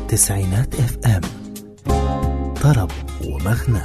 تسعينات FM طرب ومغنى.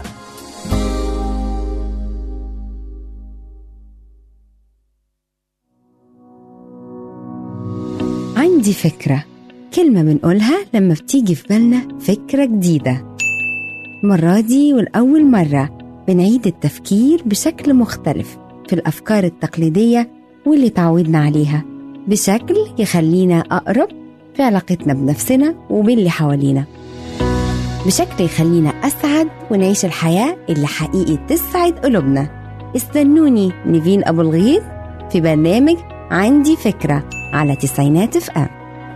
عندي فكرة، كلمة بنقولها لما بتيجي في بالنا فكرة جديدة. المرة دي والأول مرة بنعيد التفكير بشكل مختلف في الأفكار التقليدية واللي تعودنا عليها، بشكل يخلينا أقرب في علاقتنا بنفسنا وباللي حوالينا، بشكل يخلينا أسعد ونعيش الحياة اللي حقيقي تسعد قلوبنا. استنوني نيفين أبو الغيط في برنامج عندي فكرة على تسعينات FM.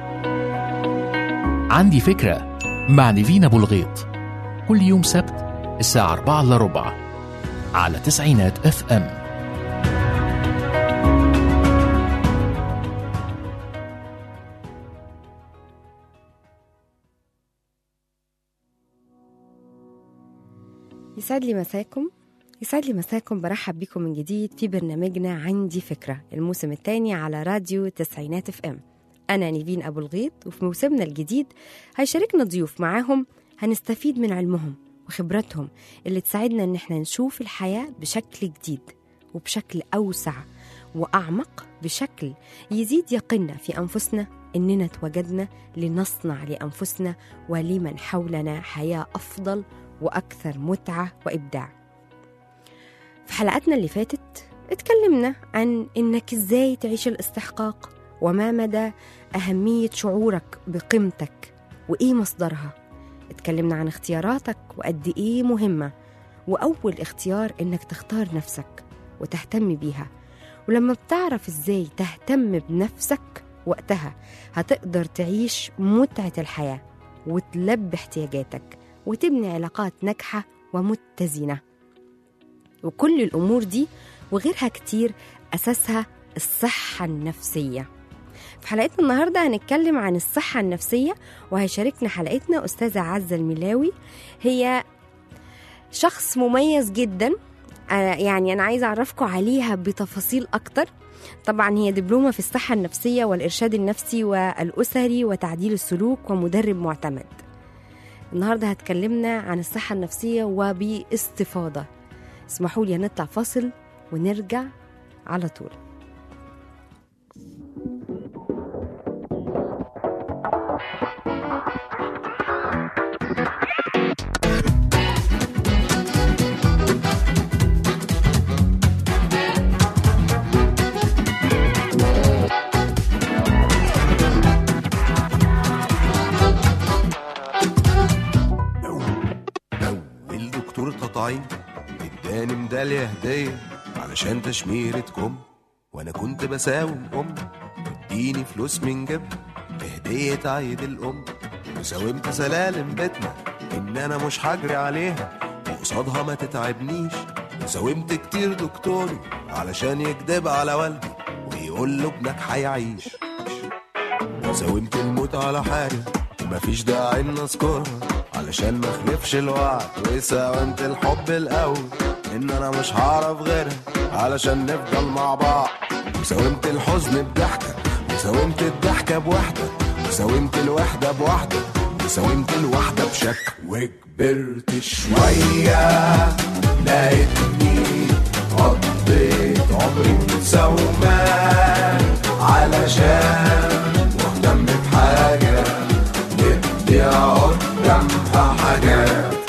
عندي فكرة مع نيفين أبو الغيط كل يوم سبت الساعة 4:15 على تسعينات FM. يسعد لي مساكم. برحب بكم من جديد في برنامجنا عندي فكرة، الموسم الثاني على راديو تسعينات FM. أنا نيفين أبو الغيط، وفي موسمنا الجديد هيشاركنا ضيوف معاهم هنستفيد من علمهم وخبراتهم اللي تساعدنا إن احنا نشوف الحياة بشكل جديد وبشكل أوسع وأعمق، بشكل يزيد يقيننا في أنفسنا إننا توجدنا لنصنع لأنفسنا ولمن حولنا حياة أفضل وأكثر متعة وإبداع. في حلقاتنا اللي فاتت اتكلمنا عن إنك إزاي تعيش الاستحقاق، وما مدى أهمية شعورك بقيمتك وإيه مصدرها. اتكلمنا عن اختياراتك وقد إيه مهمة، وأول اختيار إنك تختار نفسك وتهتم بيها. ولما بتعرف إزاي تهتم بنفسك وقتها هتقدر تعيش متعة الحياة وتلبي احتياجاتك وتبني علاقات ناجحة ومتزنة. وكل الأمور دي وغيرها كتير أساسها الصحة النفسية. في حلقتنا النهاردة هنتكلم عن الصحة النفسية، وهيشاركنا حلقتنا أستاذة عزة الملاوي. هي شخص مميز جدا، يعني أنا عايزة أعرفكم عليها بتفاصيل أكتر. طبعا هي دبلومة في الصحة النفسية والإرشاد النفسي والأسري وتعديل السلوك ومدرب معتمد. النهاردة هتكلمنا عن الصحة النفسية وباستفاضة. اسمحوا لي نطلع فاصل ونرجع على طول. الدكتور تطعيم اداني ميدالية هدية علشان تشميرتكم، وانا كنت بساوم اديني فلوس من جيب هدية عيد الام، وساومت سلالم بيتنا ان انا مش هجري عليها وقصادها ما تتعبنيش، وساومت كتير دكتوري علشان يكدب على والدي ويقول له ابنك هيعيش، وساومت الموت على حاجة مفيش داعي ان اذكرها علشان ما اخلفش الوعد، وساومت الحب الاول ان انا مش هعرف غيرها علشان نفضل مع بعض، وساومت الحزن بضحكة، وساومت الضحكة بوحدة، وساومت الوحدة بوحدة، وساومت الوحدة بشكل. وكبرت شوية لقيتني قضيت عمري مساومات علشان مهتم بحاجة ندي قدامها حاجات.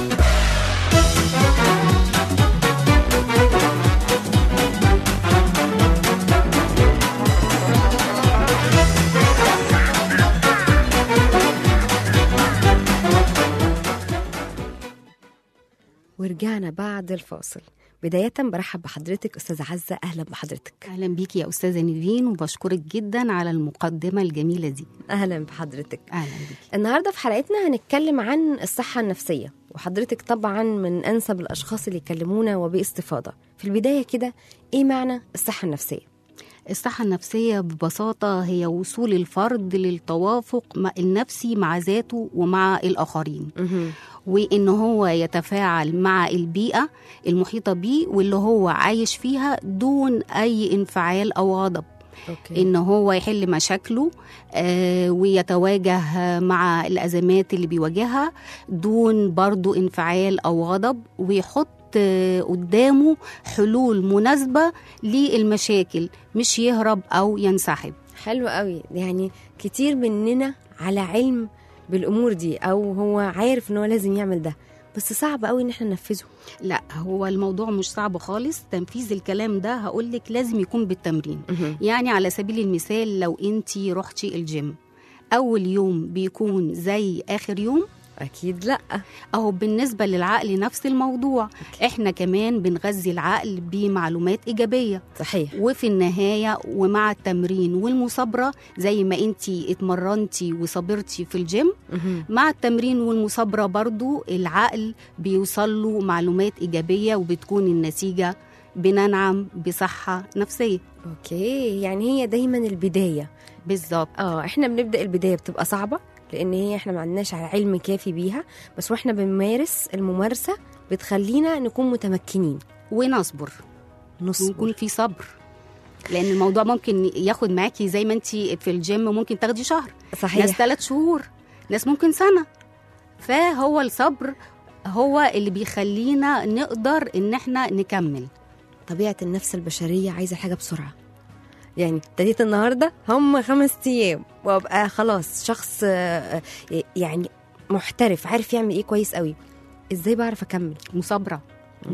ورجعنا بعد الفاصل. بداية برحب بحضرتك أستاذة عزة، أهلا بحضرتك. أهلا بيكي يا أستاذة نيفين، وبشكرك جدا على المقدمة الجميلة دي. أهلا بحضرتك. أهلا بيكي. النهاردة في حلقتنا هنتكلم عن الصحة النفسية، وحضرتك طبعا من أنسب الأشخاص اللي يكلمونا وباستفاضة. في البداية كده، إيه معنى الصحة النفسية؟ الصحة النفسية ببساطة هي وصول الفرد للتوافق النفسي مع ذاته ومع الآخرين، وإن هو يتفاعل مع البيئة المحيطة بيه واللي هو عايش فيها دون أي انفعال أو غضب، أوكي. إن هو يحل مشاكله ويتواجه مع الأزمات اللي بيواجهها دون برضو انفعال أو غضب، ويحط قدامه حلول مناسبة للمشاكل، مش يهرب أو ينسحب. حلو قوي. يعني كتير مننا على علم بالأمور دي، أو هو عارف إن هو لازم يعمل ده، بس صعب قوي إن احنا ننفذه. لا، هو الموضوع مش صعب خالص. تنفيذ الكلام ده هقولك لازم يكون بالتمرين. يعني على سبيل المثال، لو انتي رحتي الجيم، أول يوم بيكون زي آخر يوم؟ أكيد لأ. أهو بالنسبة للعقل نفس الموضوع. إحنا كمان بنغذي العقل بمعلومات إيجابية. صحيح. وفي النهاية ومع التمرين والمثابرة، زي ما انتي اتمرنتي وصبرتي في الجيم، مع التمرين والمثابرة برضو العقل بيوصل له معلومات إيجابية، وبتكون النتيجة بننعم بصحة نفسية. أوكي، يعني هي دايما البداية. بالظبط. احنا بنبدأ البداية بتبقى صعبة، لأن هي احنا ما عندناش علم كافي بيها، بس واحنا بنمارس الممارسة بتخلينا نكون متمكنين ونصبر. يكون في صبر، لأن الموضوع ممكن ياخد معاكي زي ما انتي في الجيم ممكن تاخدي شهر، صحيح. ناس 3 شهور، ناس ممكن سنة. فهو الصبر هو اللي بيخلينا نقدر ان احنا نكمل. طبيعة النفس البشرية عايزة حاجة بسرعة. يعني ابتديت النهاردة هم 5 أيام وابقى خلاص شخص يعني محترف، عارف يعمل ايه كويس قوي. ازاي بعرف اكمل؟ مثابرة.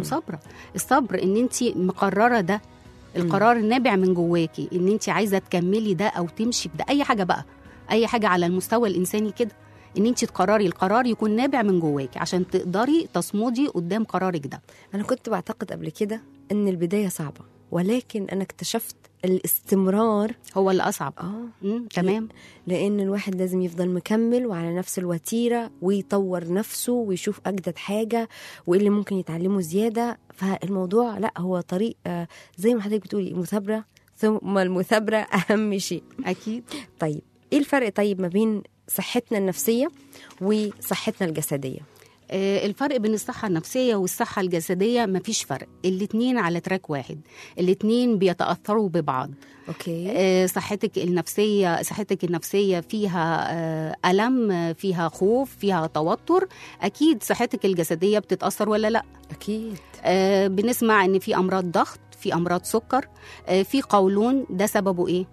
الصبر ان انتي مقررة ده، القرار نابع من جواكي ان انتي عايزة تكملي ده او تمشي بده. اي حاجة بقى، اي حاجة على المستوى الانساني كده، ان انتي تقرري القرار يكون نابع من جواكي عشان تقدري تصمدي قدام قرارك ده. انا كنت بعتقد قبل كده ان البداية صعبة، ولكن انا اكتشفت الاستمرار هو اللي اصعب. تمام. لان الواحد لازم يفضل مكمل وعلى نفس الوتيرة، ويطور نفسه ويشوف اجدد حاجة وايه اللي ممكن يتعلمه زيادة. فالموضوع لا، هو طريق زي ما حضرتك بتقولي، مثابرة، ثم المثابرة اهم شيء. اكيد. طيب ايه الفرق طيب ما بين صحتنا النفسية وصحتنا الجسدية؟ الفرق بين الصحة النفسية والصحة الجسدية مفيش فرق، الاتنين على تراك واحد، الاتنين بيتأثروا ببعض. أوكي. صحتك النفسية فيها ألم، فيها خوف، فيها توتر. أكيد صحتك الجسدية بتتأثر ولا لأ؟ أكيد. بنسمع إن في أمراض ضغط، في أمراض سكر، في قولون. ده سببه إيه؟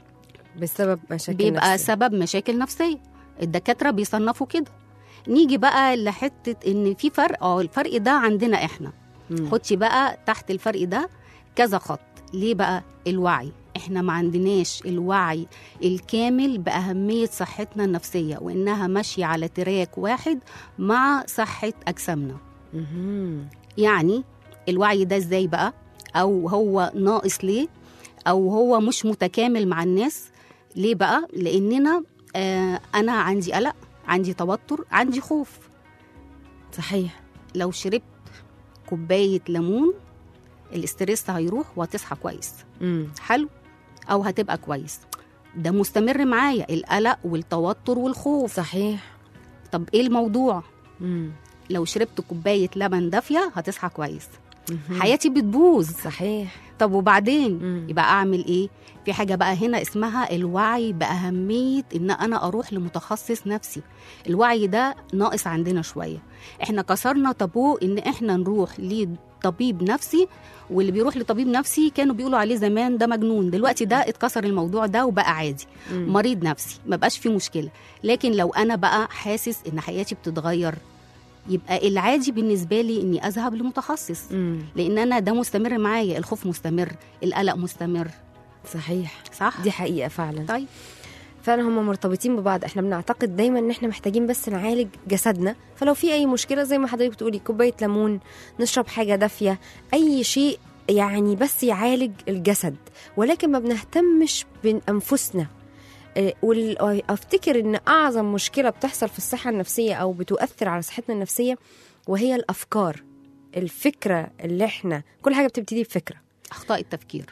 بسبب مشاكل بيبقى نفسية. سبب مشاكل نفسية. الدكاترة بيصنفوا كده. نيجي بقى لحتة إن في فرق. الفرق ده عندنا إحنا. خدتي بقى تحت الفرق ده كذا خط. ليه بقى؟ الوعي. إحنا ما عندناش الوعي الكامل بأهمية صحتنا النفسية، وإنها ماشية على تراك واحد مع صحة أجسامنا. يعني الوعي ده إزاي بقى؟ أو هو ناقص ليه؟ أو هو مش متكامل مع الناس ليه بقى؟ لأننا أنا عندي قلق، عندي توتر، عندي خوف. صحيح. لو شربت كوباية ليمون الاسترس هيروح وهتصحى كويس. حلو. أو هتبقى كويس. ده مستمر معايا، القلق والتوتر والخوف. صحيح. طب إيه الموضوع؟ لو شربت كوباية لبن دافية هتصحى كويس. حياتي بتبوظ. صحيح. طب وبعدين يبقى أعمل إيه؟ في حاجة بقى هنا اسمها الوعي بأهمية إن أنا أروح لمتخصص نفسي. الوعي ده ناقص عندنا شوية. إحنا كسرنا طابو إن إحنا نروح لطبيب نفسي، واللي بيروح لطبيب نفسي كانوا بيقولوا عليه زمان ده مجنون. دلوقتي ده اتكسر الموضوع ده وبقى عادي. مريض نفسي ما بقاش فيه مشكلة. لكن لو أنا بقى حاسس إن حياتي بتتغير، يبقى العادي بالنسبة لي إني أذهب لمتخصص. لأن أنا ده مستمر معايا، الخوف مستمر، القلق مستمر. صحيح. صح؟ دي حقيقة فعلا. طيب فعلا هم مرتبطين ببعض. احنا بنعتقد دايما ان احنا محتاجين بس نعالج جسدنا، فلو في اي مشكلة زي ما حضرتك بتقولي كوباية ليمون، نشرب حاجة دافية، اي شيء يعني بس يعالج الجسد، ولكن ما بنهتمش بأنفسنا. وافتكر ان اعظم مشكلة بتحصل في الصحة النفسية او بتؤثر على صحتنا النفسية وهي الافكار. الفكرة اللي احنا كل حاجة بتبتدي بفكرة. أخطاء التفكير.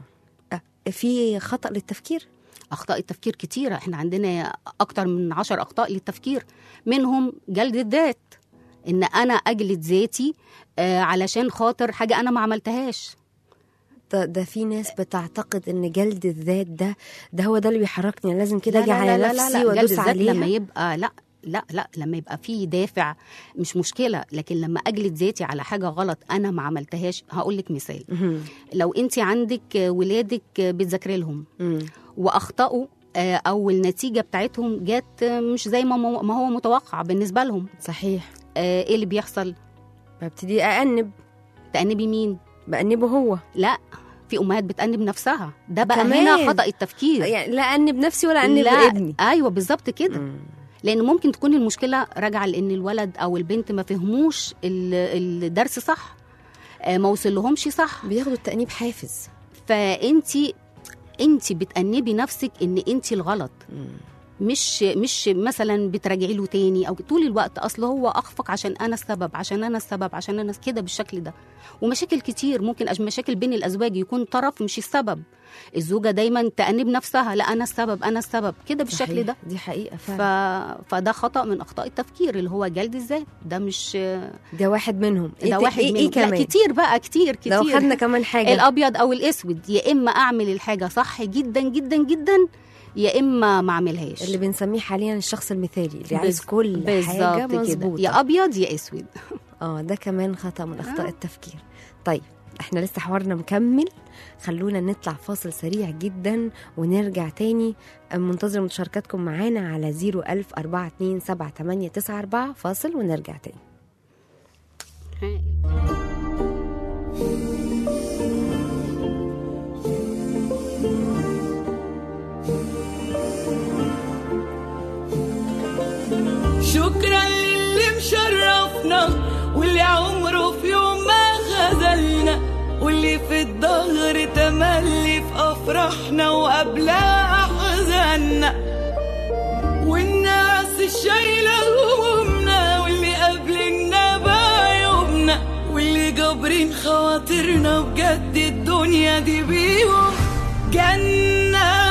في خطأ للتفكير. أخطاء التفكير كتيرة. إحنا عندنا أكتر من 10 أخطاء للتفكير. منهم جلد الذات، إن أنا أجلد ذاتي علشان خاطر حاجة أنا ما عملتهاش. ده في ناس بتعتقد ان جلد الذات ده هو ده اللي بيحركني، لازم كده لا اجي على لا نفسي لا لا. جلد وادوس الذات عليها. لما يبقى لا لما يبقى في دافع مش مشكله، لكن لما اجلد ذاتي على حاجه غلط انا ما عملتهاش. هقول لك مثال. لو انت عندك ولادك بتذاكري لهم واخطاوا او النتيجه بتاعتهم جت مش زي ما هو متوقع بالنسبه لهم، صحيح. ايه اللي بيحصل؟ ببتدي أأنب. تأنبي مين؟ بأنبه هو. لا، في امهات بتأنب نفسها، ده بقى كمان. هنا خطأ التفكير. يعني لا أنب نفسي ولا أنب لا، ابني. ايوه بالظبط كده. لان ممكن تكون المشكله راجعه لان الولد او البنت ما فهموش الدرس صح، ما وصلهمش صح، بياخدوا التأنيب حافز. فانت بتأنبي نفسك ان انت الغلط، مش مثلا بتراجعي له تاني او طول الوقت اصل هو اخفق عشان انا السبب كده بالشكل ده. ومشاكل كتير ممكن مشاكل بين الازواج يكون طرف مش السبب، الزوجه دايما تأنب نفسها، لا انا السبب كده بالشكل ده. دي حقيقه فعلا. فده خطأ من اخطاء التفكير اللي هو جلد الذات. ده مش ده واحد منهم. ده واحد منهم. إيه كمان؟ لا كتير بقى، كتير لو خدنا كمان حاجه الابيض او الاسود، يا اما اعمل الحاجه صح جدا جدا جدا يا اما ما اعملهاش، اللي بنسميه حاليا الشخص المثالي اللي عايز كل حاجه مظبوطه، يا ابيض يا اسود. ده كمان خطأ من اخطاء التفكير. طيب احنا لسه حوارنا مكمل، خلونا نطلع فاصل سريع جدا ونرجع تاني. منتظر مشاركاتكم معانا على 010427894. فاصل ونرجع تاني. شكرا للي مشرفنا واللي عمره في يوم ما خذلنا، واللي في الظهر تملي في أفراحنا وقبلها أحزاننا، والناس الشايلة همومنا واللي قابلنا بعيوبنا، واللي جابرين خواطرنا بجد الدنيا دي بيهم جنة.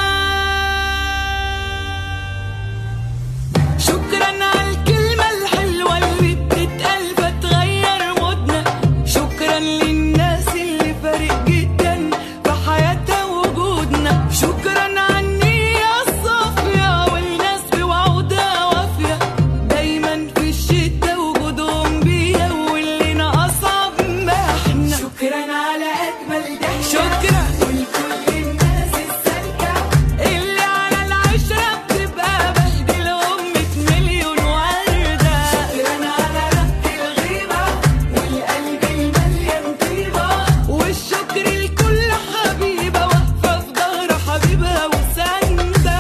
شكرا على الكلمة الحلوة اللي بتتقال فتغير مودنا، شكرا للناس اللي فارق جدا في حياتها وجودنا، شكرا على النية الصافية والناس بوعودها وافية، دايما في الشدة وجودهم بيها واللي ناقصها بمحنا، شكرا على أجمل ضحكة، شكرا ولكل الناس السالكة اللي على العشرة بتبقى بهدلهم 100 مليون وردة، شكرا على ربط الغيبة والقلب المليان طيبة، والشكر لكل حبيبة واقفة في ظهر حبيبها وساندة.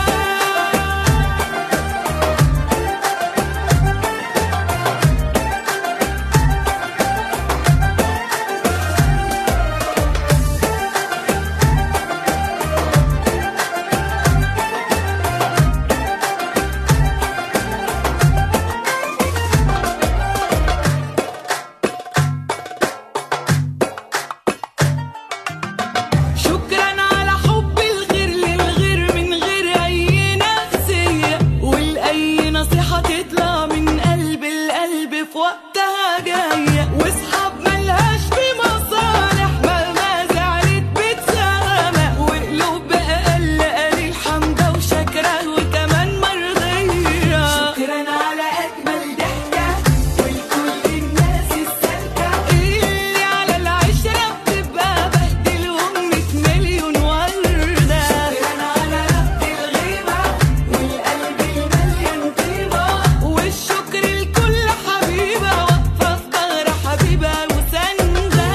شكرا على حب الغير للغير من غير أي نفسية، والأي نصيحة تطلع من قلب القلب في وقتها جاية، وصحاب ملهاش في مصالح مهما زعلت بتسامح، وقلوب بأقل قليل حمدة وشكرة وكمان مرضية، شكرا على أجمل ضحكة ولكل الناس السالكة اللي على العشرة بتبقى بهدلهم 100 مليون وردة، شكرا على ربط الغيبة والقلب المليان طيبة، والشكر لكل حبيبة واقفة في ظهر حبيبها وساندة.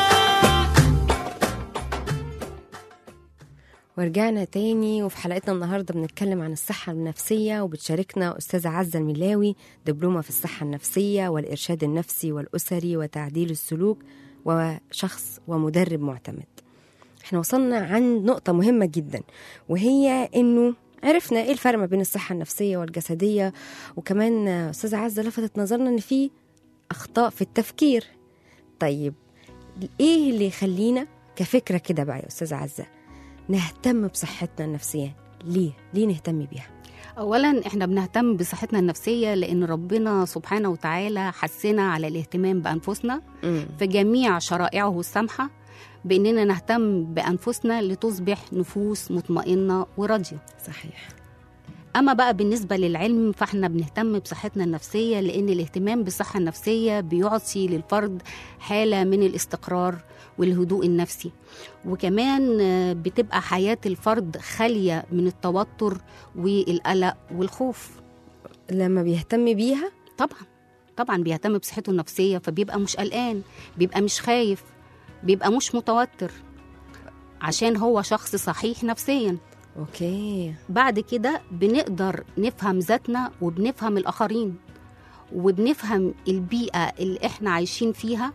ورجعنا تاني، وفي حلقتنا النهاردة بنتكلم عن الصحة النفسية، وبتشاركنا أستاذة عزة الملاوي، دبلومة في الصحة النفسية والإرشاد النفسي والأسري وتعديل السلوك، وشخص ومدرب معتمد. احنا وصلنا عند نقطة مهمة جدا، وهي إنه عرفنا إيه الفرق ما بين الصحة النفسية والجسدية، وكمان أستاذة عزة لفتت نظرنا إن في أخطاء في التفكير. طيب إيه اللي يخلينا كفكرة كده بقى يا أستاذة عزة نهتم بصحتنا النفسية؟ ليه نهتم بيها؟ اولا احنا بنهتم بصحتنا النفسيه لان ربنا سبحانه وتعالى حثنا على الاهتمام بانفسنا في جميع شرائعه السامحه، باننا نهتم بانفسنا لتصبح نفوس مطمئنه وراضيه. صحيح. اما بقى بالنسبه للعلم فاحنا بنهتم بصحتنا النفسيه، لان الاهتمام بالصحه النفسيه بيعطي للفرد حاله من الاستقرار والهدوء النفسي، وكمان بتبقى حياه الفرد خاليه من التوتر والقلق والخوف. لما بيهتم بيها طبعا بيهتم بصحته النفسيه، فبيبقى مش قلقان، بيبقى مش خايف، بيبقى مش متوتر، عشان هو شخص صحيح نفسيا. اوكي. بعد كده بنقدر نفهم ذاتنا وبنفهم الآخرين وبنفهم البيئة اللي احنا عايشين فيها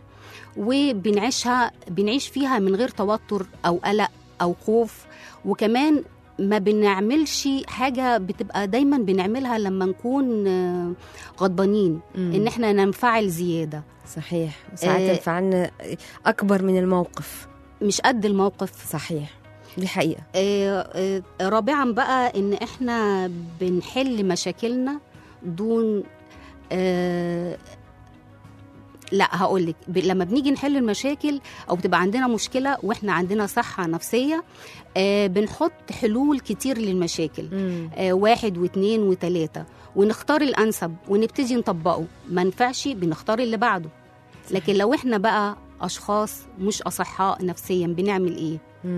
بنعيش فيها من غير توتر أو قلق أو خوف. وكمان ما بنعملش حاجة بتبقى دايما بنعملها لما نكون غضبانين، إن احنا ننفعل زيادة. صحيح. ساعات انفعالنا أكبر من الموقف، مش قد الموقف. صحيح، دي حقيقة. رابعا بقى إن إحنا بنحل مشاكلنا دون لا هقولك، لما بنيجي نحل المشاكل أو بتبقى عندنا مشكلة وإحنا عندنا صحة نفسية، بنحط حلول كتير للمشاكل، 1 و2 و3، ونختار الأنسب ونبتدي نطبقه. ما نفعش بنختار اللي بعده. لكن لو إحنا بقى أشخاص مش أصحاء نفسيا بنعمل إيه؟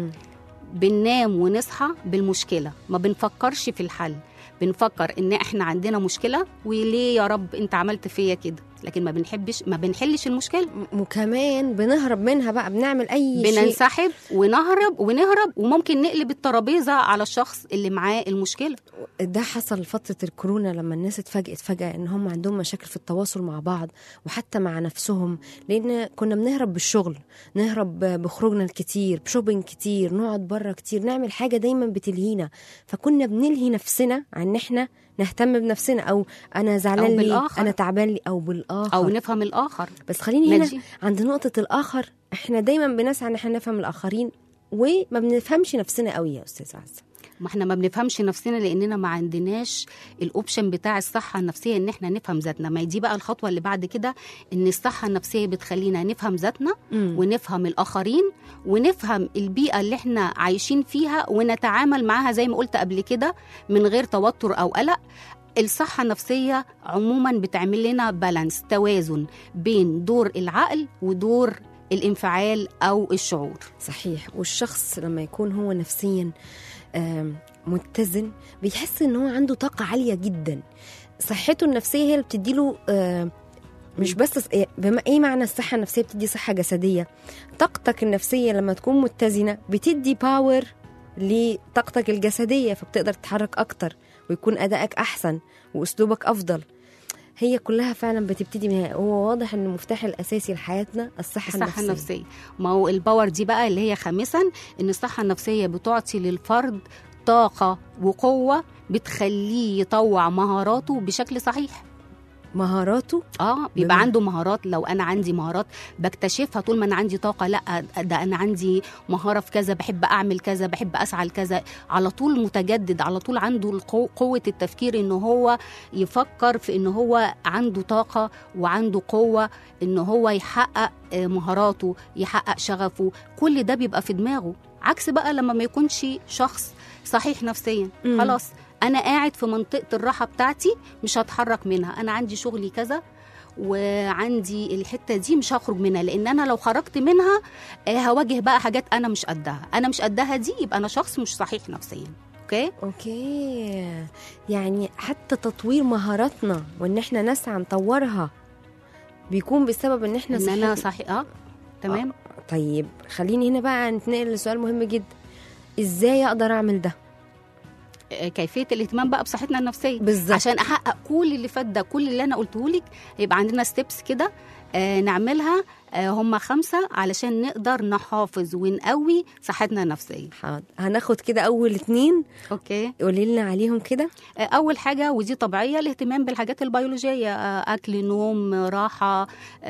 بننام ونصحى بالمشكلة، ما بنفكرش في الحل. بنفكر ان احنا عندنا مشكلة وليه يا رب انت عملت فيا كده، لكن ما بنحلش المشكلة، وكمان بنهرب منها بقى، بنعمل اي شيء، بننسحب ونهرب وممكن نقلب الترابيزة على الشخص اللي معاه المشكلة. ده حصل فترة الكورونا لما الناس اتفاجئت فجأة ان هم عندهم مشاكل في التواصل مع بعض وحتى مع نفسهم، لان كنا بنهرب بالشغل، نهرب بخروجنا الكتير، بشوبينج كتير، نقعد بره كتير، نعمل حاجة دايما بتلهينا، فكنا بنلهي نفسنا عن احنا نهتم بنفسنا، او انا زعلان لي، انا تعبان لي، او بالاخر، او نفهم الاخر. بس خليني هنا عند نقطة الاخر. احنا دايما بنسعى ان احنا نفهم الاخرين وما بنفهمش نفسنا قوي يا استاذ عزة. ما احنا ما بنفهمش نفسنا لاننا ما عندناش الاوبشن بتاع الصحه النفسيه ان احنا نفهم ذاتنا. ما دي بقى الخطوه اللي بعد كده، ان الصحه النفسيه بتخلينا نفهم ذاتنا ونفهم الاخرين ونفهم البيئه اللي احنا عايشين فيها ونتعامل معاها زي ما قلت قبل كده من غير توتر او قلق. الصحه النفسيه عموما بتعمل لنا بالانس، توازن بين دور العقل ودور الانفعال او الشعور. صحيح. والشخص لما يكون هو نفسيا متزن بيحس ان هو عنده طاقة عالية جدا. صحته النفسية هي اللي بتديله مش بس بما ايه معنى الصحة النفسية؟ بتدي صحة جسدية. طاقتك النفسية لما تكون متزنة بتدي باور لطاقتك الجسدية، فبتقدر تتحرك اكتر ويكون ادائك احسن واسلوبك افضل. هي كلها فعلا بتبتدي من هنا. هو واضح ان المفتاح الاساسي لحياتنا الصحة النفسية. ما هو الباور دي بقى اللي هي خامسا، ان الصحة النفسية بتعطي للفرد طاقة وقوة بتخليه يطوع مهاراته بشكل صحيح. مهاراته بيبقى عنده مهارات. لو انا عندي مهارات بكتشفها طول ما انا عندي طاقه، لا ده انا عندي مهاره في كذا، بحب اعمل كذا، بحب اسعى لكذا، على طول متجدد، على طول عنده قوه التفكير ان هو يفكر في ان هو عنده طاقه وعنده قوه ان هو يحقق مهاراته، يحقق شغفه. كل ده بيبقى في دماغه. عكس بقى لما ما يكونش شخص صحيح نفسيا، خلاص أنا قاعد في منطقة الراحة بتاعتي مش هتحرك منها، أنا عندي شغلي كذا وعندي الحتة دي مش هخرج منها، لأن أنا لو خرجت منها هواجه بقى حاجات أنا مش قدها دي يبقى أنا شخص مش صحيح نفسيا. أوكي. يعني حتى تطوير مهاراتنا وإن إحنا نسعى نطورها بيكون بسبب إن إحنا أنا صحيح. تمام. طيب خليني هنا بقى نتنقل لسؤال مهم جدا. إزاي أقدر أعمل ده؟ كيفية الاهتمام بقى بصحتنا النفسية بالزبط. عشان أحقق كل اللي فات ده، كل اللي أنا قلته لك، يبقى عندنا ستيبس كده نعملها، هم 5 علشان نقدر نحافظ ونقوي صحتنا النفسية. حاضر. هناخد كده أول 2. أوكي. قولي لنا عليهم كده. أول حاجة ودي طبيعية، الاهتمام بالحاجات البيولوجية، أكل، نوم، راحة،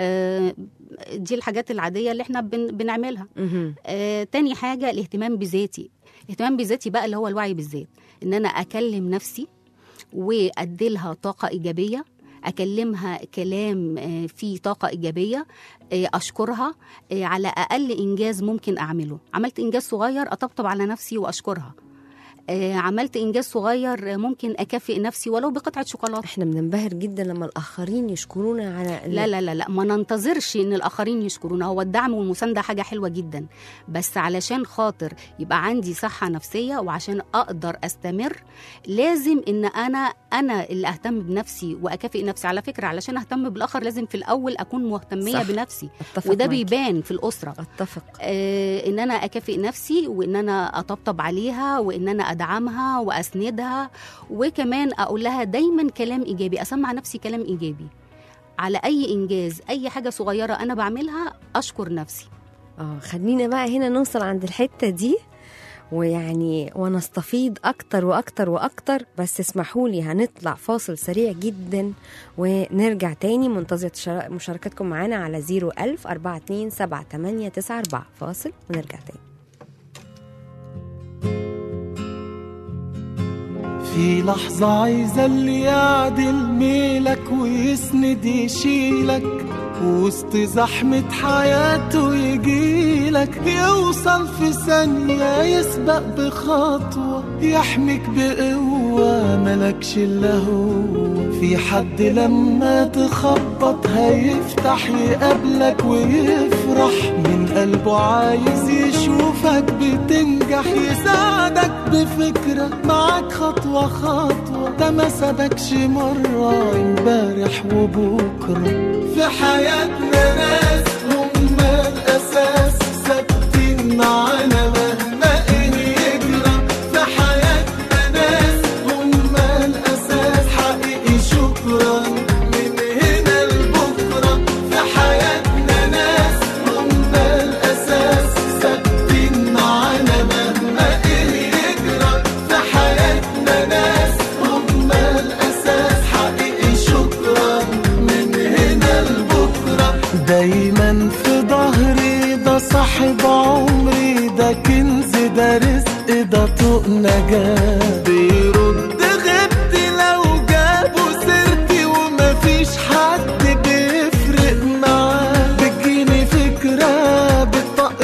دي الحاجات العادية اللي احنا بنعملها. تاني حاجة الاهتمام بذاتي. الاهتمام بذاتي بقى اللي هو الوعي بالذات، ان انا اكلم نفسي واديلها طاقة ايجابية، اكلمها كلام فيه طاقه ايجابيه، اشكرها على اقل انجاز ممكن اعمله. عملت انجاز صغير اطبطب على نفسي واشكرها. عملت انجاز صغير ممكن اكافئ نفسي ولو بقطعه شوكولاته. احنا بننبهر جدا لما الاخرين يشكرونا على لا لا لا لا، ما ننتظرش ان الاخرين يشكرونا. هو الدعم والمسانده حاجه حلوه جدا، بس علشان خاطر يبقى عندي صحه نفسيه وعشان اقدر استمر لازم ان انا اللي اهتم بنفسي واكافئ نفسي. على فكره علشان اهتم بالاخر لازم في الاول اكون مهتميه صح. بنفسي، أتفق وده معاكي. بيبان في الاسره. اتفق. ان انا اكافئ نفسي وان انا اطبطب عليها وان انا ادعمها واسندها، وكمان اقول لها دايما كلام ايجابي، اسمع نفسي كلام ايجابي على اي انجاز، اي حاجه صغيره انا بعملها اشكر نفسي. خلينا بقى هنا نوصل عند الحته دي ويعني ونستفيض اكتر واكتر واكتر، بس اسمحوا لي هنطلع فاصل سريع جدا ونرجع تاني. منتظرة مشاركتكم معانا على 01000 427894. فاصل ونرجع تاني. في لحظة عايزة اللي يعدل ميلك ويسند يشيلك وسط زحمة حياته يجيلك، يوصل في ثانية يسبق بخطوة يحميك بقوة ملكش إلا هو. في حد لما تخبط هيفتح يقابلك ويفرح من قلبه، عايز يشوفك بتنجح يساعدك بفكرة معاك خطوة خطوة. ده ما سابكش مرة امبارح وبكرة. في حياتنا ناس هم الأساس ثابتين معانا مهما يجرى. في حياتنا ناس هم الأساس حقيقي شكرا من هنا لبكرة. في حياتنا ناس هم الأساس ثابتين معانا مهما يجرى. في حياتنا ناس هم الأساس حقيقي شكرا من هنا لبكرة. دايما في ظهري ده صاحب عمري، ده كنز ده رزق ده طوق نجاة. بيرد غبتي لو جابوا سيرتي ومفيش حد بيفرق معاه. بتجيني فكرة بتطق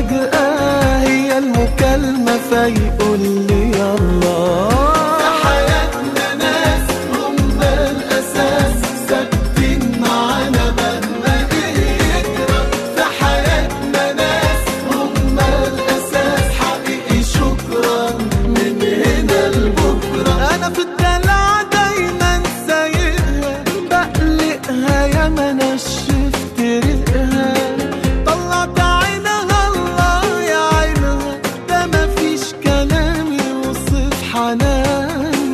فجأة هي المكالمة فيقول لي يلا. في حياتنا ناس هم الأساس ثابتين معانا مهما يجرى. في حياتنا ناس هم الأساس حقيقي شكرا من هنا لبكرة. أنا في الدلع دايما سايقها بقلقها يا ما نشفت ريقها. طلعت عينها الله يا عينها، ده مفيش كلام يوصف حنانها.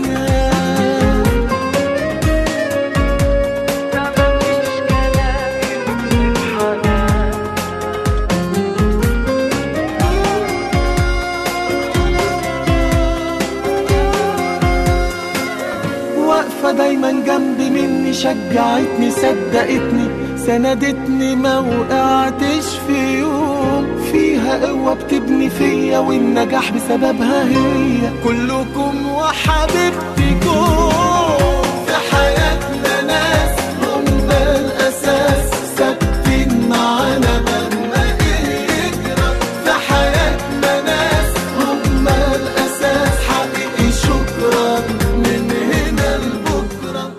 واقفة دايما جنبي مني، شجعتني صدقتني سندتني ما وقعتش في يوم. فيها قوة بتبني فيا والنجاح بسببها هي. كلكم وحبيبتكم. في حياتنا ناس هم الأساس ثابتين معانا مهما يجرى. في حياتنا ناس هم الأساس حقيقي شكرا من هنا لبكرة.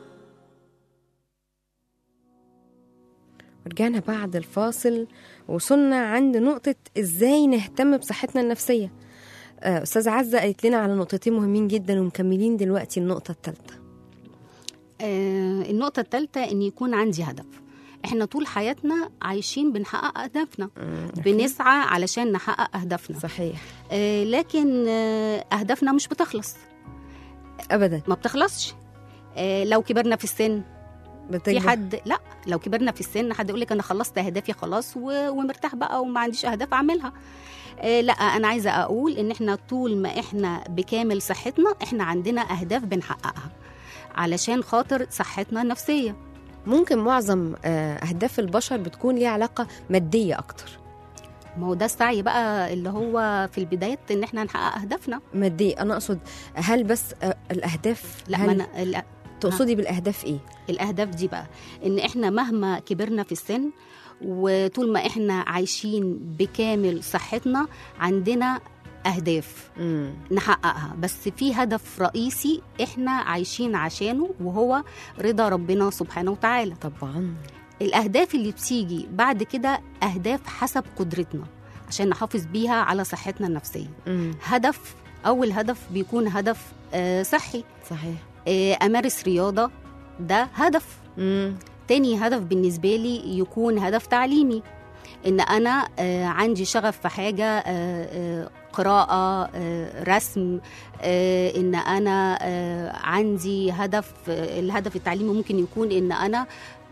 رجعنا بعد الفاصل وصلنا عند نقطة ازاي نهتم بصحتنا النفسية. أستاذ عزة قالت لنا على نقطتين مهمين جدا ومكملين دلوقتي النقطة الثالثة. النقطة الثالثة إن يكون عندي هدف. إحنا طول حياتنا عايشين بنحقق أهدافنا، بنسعى علشان نحقق أهدافنا. صحيح. لكن أهدافنا مش بتخلص أبدا، ما بتخلصش. لو كبرنا في السن بتكبر. في حد لا، لو كبرنا في السن حد يقول لك انا خلصت اهدافي خلاص ومرتاح بقى وما عنديش اهداف اعملها. لا، انا عايزه اقول ان احنا طول ما احنا بكامل صحتنا احنا عندنا اهداف بنحققها علشان خاطر صحتنا النفسيه. ممكن معظم أهداف البشر بتكون ليها علاقة مادية أكتر. ما هو ده السعي بقى اللي هو في البداية ان احنا نحقق اهدافنا مادية. أنا أقصد هل بس الأهداف لا، هل... ما أنا تقصدي بالاهداف ايه؟ الأهداف دي بقى إن إحنا مهما كبرنا في السن وطول ما إحنا عايشين بكامل صحتنا عندنا أهداف نحققها، بس في هدف رئيسي إحنا عايشين عشانه وهو رضا ربنا سبحانه وتعالى. طبعا. الأهداف اللي بتيجي بعد كده أهداف حسب قدرتنا عشان نحافظ بيها على صحتنا النفسية. هدف، أول هدف بيكون هدف صحي، صحيح. أمارس رياضة، ده هدف. تاني هدف بالنسبة لي يكون هدف تعليمي، إن أنا عندي شغف في حاجة، قراءة، رسم، إن أنا عندي هدف. الهدف التعليمي ممكن يكون إن أنا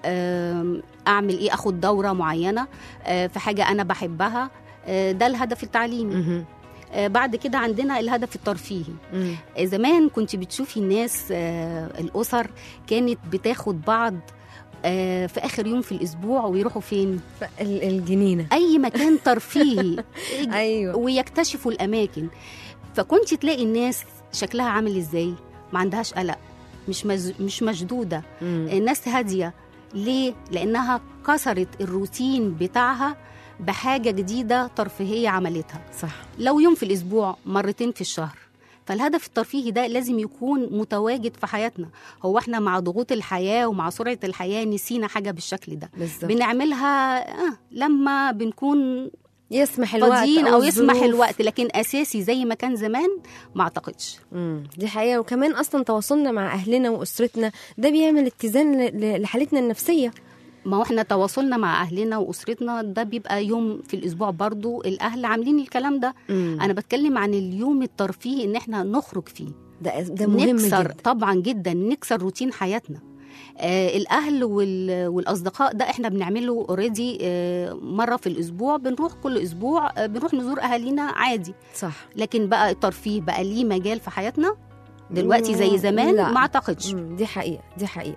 أعمل إيه، أخد دورة معينة في حاجة أنا بحبها، ده الهدف التعليمي. بعد كده عندنا الهدف الترفيهي. زمان كنت بتشوفي الناس، الأسر كانت بتاخد بعض في آخر يوم في الأسبوع ويروحوا فين؟ الجنينة، أي مكان ترفيهي. أيوة. ويكتشفوا الأماكن. فكنت تلاقي الناس شكلها عامل إزاي؟ ما عندهاش قلق، مش مشدودة، الناس هادية. ليه؟ لأنها كسرت الروتين بتاعها بحاجة جديدة ترفيهية عملتها. صح. لو يوم في الأسبوع، مرتين في الشهر. فالهدف الترفيهي ده لازم يكون متواجد في حياتنا. هو احنا مع ضغوط الحياة ومع سرعة الحياة نسينا حاجة بالشكل ده. بالزبط. بنعملها لما بنكون يسمح الوقت أو يسمح الوقت، لكن أساسي زي ما كان زمان ما أعتقدش. دي حقيقة. وكمان أصلا تواصلنا مع أهلنا وأسرتنا ده بيعمل اتزان لحالتنا النفسية. ما هو احنا تواصلنا مع أهلنا وأسرتنا ده بيبقى يوم في الأسبوع، برضو الأهل عاملين الكلام ده. أنا بتكلم عن اليوم الترفيهي إن احنا نخرج فيه، ده مهم نكسر جدا. طبعا جدا، نكسر روتين حياتنا. الأهل والأصدقاء ده احنا بنعمله اوريدي مرة في الأسبوع، بنروح كل أسبوع بنروح نزور أهالينا عادي. صح. لكن بقى الترفيه بقى ليه مجال في حياتنا دلوقتي زي زمان؟ لا. ما أعتقدش. دي حقيقة، دي حقيقة.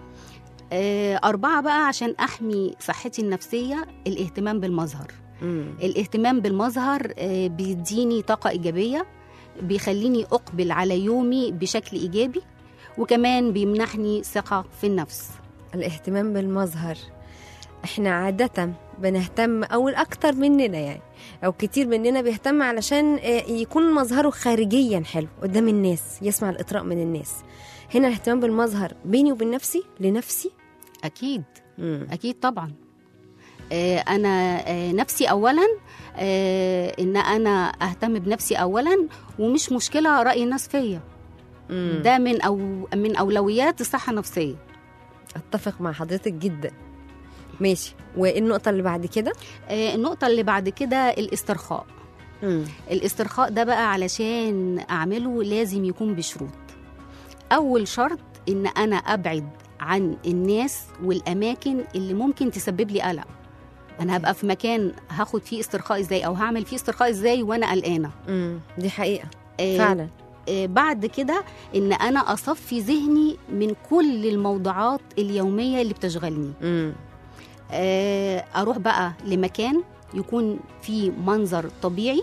4 بقى عشان أحمي صحتي النفسية، الاهتمام بالمظهر. الاهتمام بالمظهر بيديني طاقة إيجابية، بيخليني أقبل على يومي بشكل إيجابي، وكمان بيمنحني ثقة في النفس. الاهتمام بالمظهر، احنا عادة بنهتم، أو الأكتر مننا يعني، أو كتير مننا بيهتم علشان يكون مظهره خارجيا حلو قدام الناس، يسمع الإطراء من الناس. هنا الاهتمام بالمظهر بيني وبين نفسي، لنفسي. أكيد. أكيد طبعا. أنا نفسي أولا، إن أنا أهتم بنفسي أولا، ومش مشكلة رأي الناس فيا. ده من أولويات الصحة النفسية. أتفق مع حضرتك جدا. ماشي. والنقطة اللي بعد كده؟ النقطة اللي بعد كده الاسترخاء. الاسترخاء ده بقى علشان أعمله لازم يكون بشروط. أول شرط إن أنا أبعد عن الناس والأماكن اللي ممكن تسبب لي قلق. أنا هبقى في مكان هاخد فيه استرخاء إزاي، أو هعمل فيه استرخاء إزاي وأنا قلقانة؟ دي حقيقة. فعلا. بعد كده إن أنا أصفي ذهني من كل الموضوعات اليومية اللي بتشغلني. أروح بقى لمكان يكون فيه منظر طبيعي،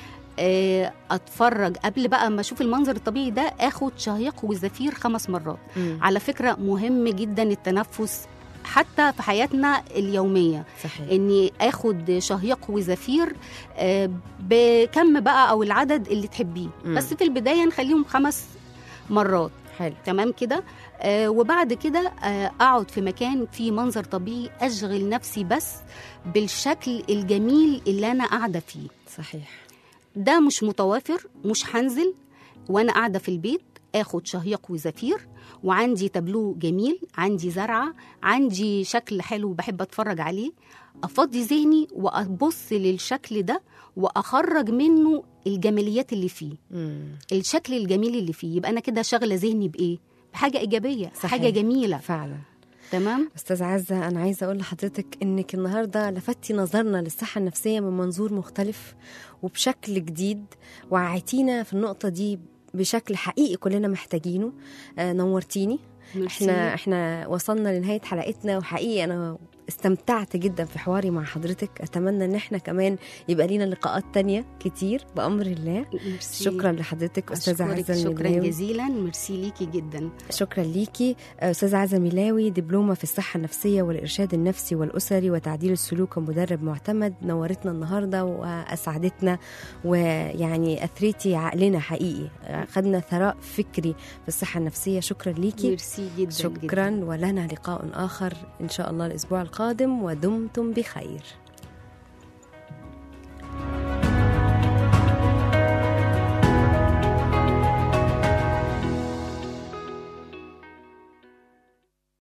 أتفرج قبل بقى ما أشوف المنظر الطبيعي ده، أخد شهيق وزفير 5 مرات. على فكرة مهم جدا التنفس حتى في حياتنا اليومية. صحيح. إني أخد شهيق وزفير بكم بقى أو العدد اللي تحبيه، بس في البداية نخليهم 5 مرات. حلو. تمام كده. وبعد كده أقعد في مكان فيه منظر طبيعي، أشغل نفسي بس بالشكل الجميل اللي أنا قاعدة فيه. صحيح. ده مش متوافر، مش هنزل وأنا قاعدة في البيت آخد شهيق وزفير وعندي تابلو جميل، عندي زرعة، عندي شكل حلو بحب أتفرج عليه، أفضي ذهني وأبص للشكل ده وأخرج منه الجماليات اللي فيه. الشكل الجميل اللي فيه، يبقى أنا كده شغلة ذهني بإيه؟ بحاجة إيجابية. صحيح. حاجة جميلة فعلا. تمام. أستاذ عزة، أنا عايزة أقول لحضرتك إنك النهاردة لفتي نظرنا للصحة النفسية من منظور مختلف وبشكل جديد، وعيتينا في النقطة دي بشكل حقيقي كلنا محتاجينه. نورتيني. احنا وصلنا لنهاية حلقتنا، وحقيقي أنا استمتعت جدا في حواري مع حضرتك. أتمنى إن احنا كمان يبقى لينا لقاءات تانية كتير بأمر الله. ميرسي. شكرا لحضرتك أستاذة أشكرك عزة شكرا الملاوي. جزيلا، ميرسي ليكي جدا. شكرا ليكي أستاذة عزة ملاوي، دبلومة في الصحة النفسية والإرشاد النفسي والأسري وتعديل السلوك ومدرب معتمد. نورتنا النهاردة وأسعدتنا، ويعني أثريتي عقلنا حقيقي، خدنا ثراء فكري في الصحة النفسية. شكرا ليكي. ميرسي جدا شكرا جدا. ولنا لقاء آخر إن شاء الله الأسبوع القادم، ودمتم بخير.